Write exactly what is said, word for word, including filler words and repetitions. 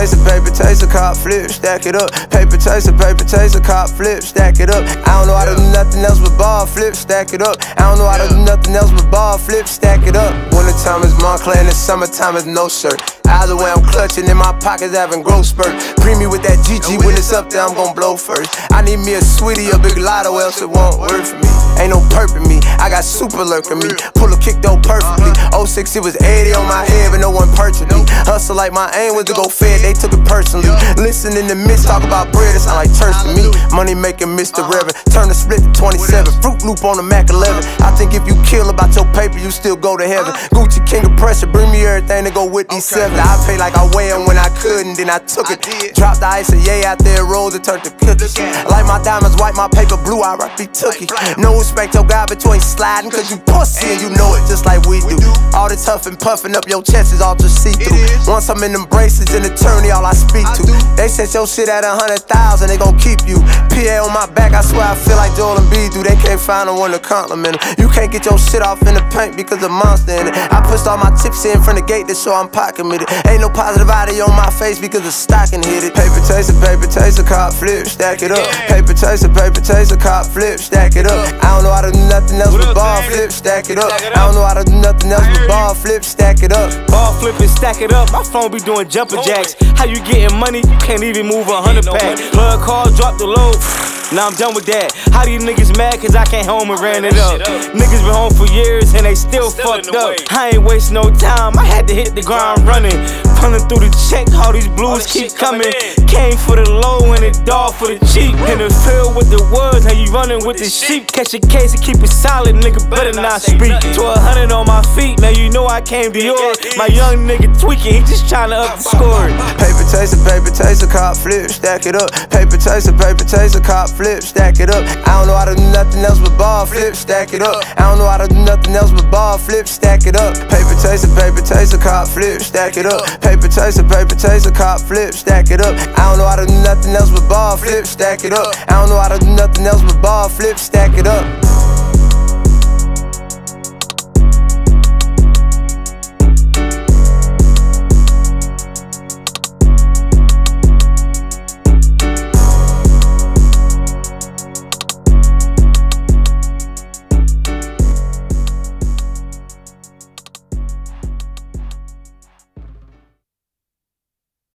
taste of paper, taste of cop, flip, stack it up. Paper taste of paper, taste of cop, flip, stack it up. I don't know how to do nothing else but ball, flip, stack it up. I don't know how to do nothing else but ball, flip, stack it up. Wintertime is Montclair and the summertime is no shirt. Either way I'm clutching in my pockets having growth spurt. Premium with that G G, when it's up there I'm gon' blow first. I need me a sweetie, a big lotto, else it won't work for me. Ain't no perp in me, I got super lurk in me. Pull a kick though perfectly. oh six it was eighty on my head, but no one purchased me. Hustle like my aim was to go fed, they took it personally. Listen in the midst, talk about bread, it sound like church to me. Money making Mister Reverend, turn the split to twenty-seven. Fruit Loop on the Mac eleven. I think if you kill about your paper, you still go to heaven. Gucci king of pressure, bring me everything to go with these seven. I pay like I weigh them when I couldn't, then I took it. Dropped the ice and yay out there, rolls and turned to cookies. Like my diamonds white, my paper blue, I rock be tookie. No respect, your guy between sliding, cause you pussy and you know it just like we do. All this huffing, puffing up your chest is all just see-through. Once I'm in them braces, an attorney, all I speak to. They set your shit at a hundred thousand, they gon' keep you. P A on my back, I swear I feel like Joel Embiid do. They can't find no one to compliment him. You can't get your shit off in the paint because of monster in it. I pushed all my tips in from the gate to show I'm pot committed. Ain't no positive audio on my face because the stocking hit it. Paper taste of paper, taste of cop, flip, stack it up. Paper taste of paper, taste of cop, flip, stack it up. I don't know how to do nothing else but ball, flip, stack it up. I don't know how to do nothing else but ball, flip, stack it up. Ball flip and stack it up, my phone be doing jumper jacks. How you getting money? You can't even move a hundred pack. Plug call, drop the load. Now I'm done with that. How these niggas mad cause I came home and ran it up? Niggas been home for years and they still, still fucked up. I ain't waste no time, I had to hit the ground running. Running through the check, all these blues keep coming. Came for the low and it dog for the cheap. In the field with the woods, now you running with the sheep. Catch a case and keep it solid, nigga better not speak. To a hundred on my feet, now you know I came to yours. My young nigga tweaking, he just tryna up the score. Paper taste of paper, taste of cop, flip, stack it up. Paper taste of paper, taste of cop, flip, stack it up. I don't know how to do nothing else but ball, flip, stack it up. I don't know how to do nothing else but ball, flip, stack it up. Paper taste of paper, taste of cop, flip, stack it up. Paper taste of paper, taste of cop, flip, stack it up. I don't know how to do nothing else but ball, flip, stack it up. I don't know how to do nothing else but ball, flip, stack it up.